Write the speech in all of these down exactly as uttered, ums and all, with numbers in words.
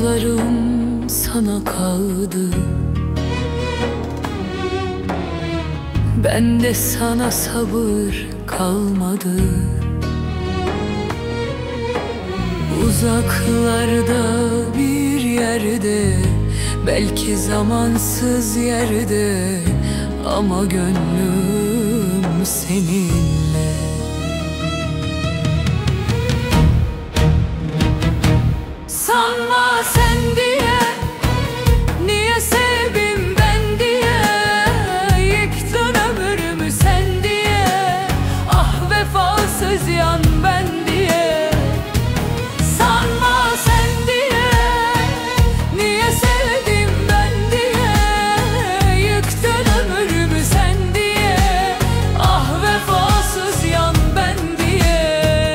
Duygularım sana kaldı, bende sana sabır kalmadı. Uzaklarda bir yerde, belki zamansız yerde, ama gönlüm seninle. Sanma sen diye, niye sevdim ben diye, yıktın ömrümü sen diye, ah vefasız yan ben diye. Sanma sen diye, niye sevdim ben diye, yıktın ömrümü sen diye, ah vefasız yan ben diye.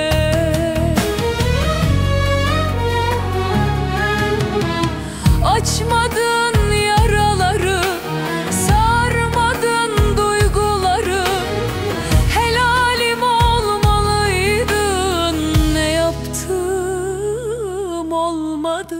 Açmadın yaraları, sarmadın duyguları, helalim olmalıydın, ne yaptım olmadı.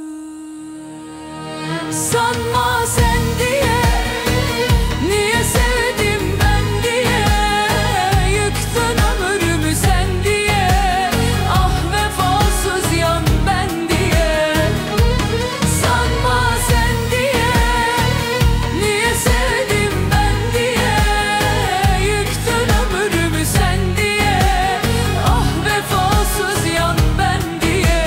Sanma sen diye, niye sevdim ben diye, yıktın ömrümü sen diye, ah vefasız yan ben diye. Sanma sen diye, niye sevdim ben diye, yıktın ömrümü sen diye, ah vefasız yan ben diye.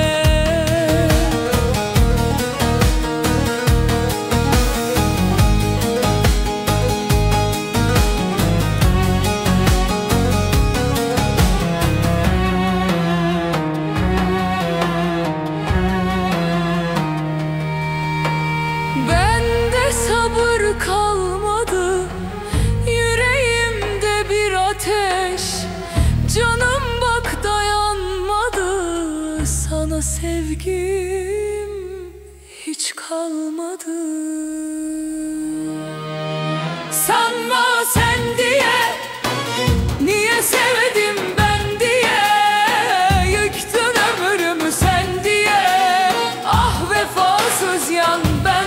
Bende sabır kalmadı, yüreğimde bir ateş, canım bak dayanmadı, sana sevgim hiç kalmadı. Sanma sen diye, niye sevdim ben diye, yıktın ömrümü sen diye, ah vefasız yan ben